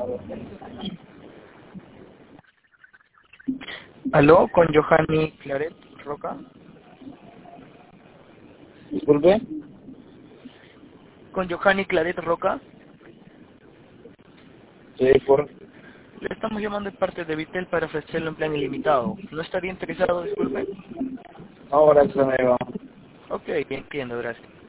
Aló, con Johanny Claret Roca. Disculpe. Con Johanny Claret Roca. Sí, por... Le estamos llamando de parte de Vitel para ofrecerle un plan ilimitado. ¿No estaría interesado, disculpe? Ahora se me va. Ok, entiendo, gracias.